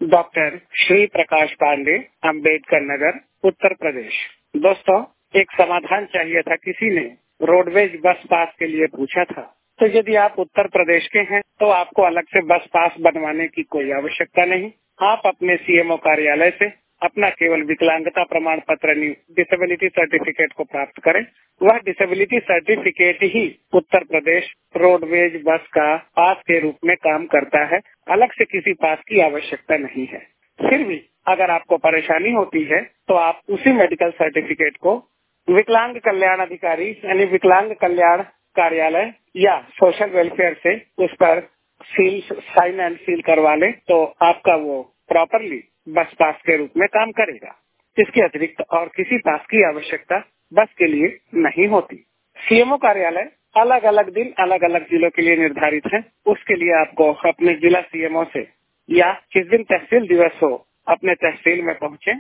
Doctor Shri Prakash Pandey, Ambedkar Nagar, Uttar Pradesh. दोस्तों, एक समाधान चाहिए था। किसी ने रोडवेज बस पास के लिए पूछा था। तो यदि आप उत्तर प्रदेश के हैं तो आपको अलग से बस पास बनवाने की कोई आवश्यकता नहीं। आप अपने सीएमओ कार्यालय से अपना केवल विकलांगता प्रमाण पत्र डिसेबिलिटी सर्टिफिकेट को प्राप्त करें। वह डिसेबिलिटी सर्टिफिकेट ही उत्तर प्रदेश रोडवेज बस का पास के रूप में काम करता है। अलग से किसी पास की आवश्यकता नहीं है। फिर भी अगर आपको परेशानी होती है तो आप उसी मेडिकल सर्टिफिकेट को विकलांग कल्याण अधिकारी यानी विकलांग कल्याण कार्यालय या सोशल वेलफेयर से उस पर साइन एंड सील करवा लें तो आपका वो प्रॉपरली बस पास के रूप में काम करेगा। इसके अतिरिक्त और किसी पास की आवश्यकता बस के लिए नहीं होती। सीएमओ कार्यालय अलग अलग दिन अलग अलग जिलों के लिए निर्धारित है। उसके लिए आपको अपने जिला सीएमओ से या जिस दिन तहसील दिवस हो अपने तहसील में पहुंचे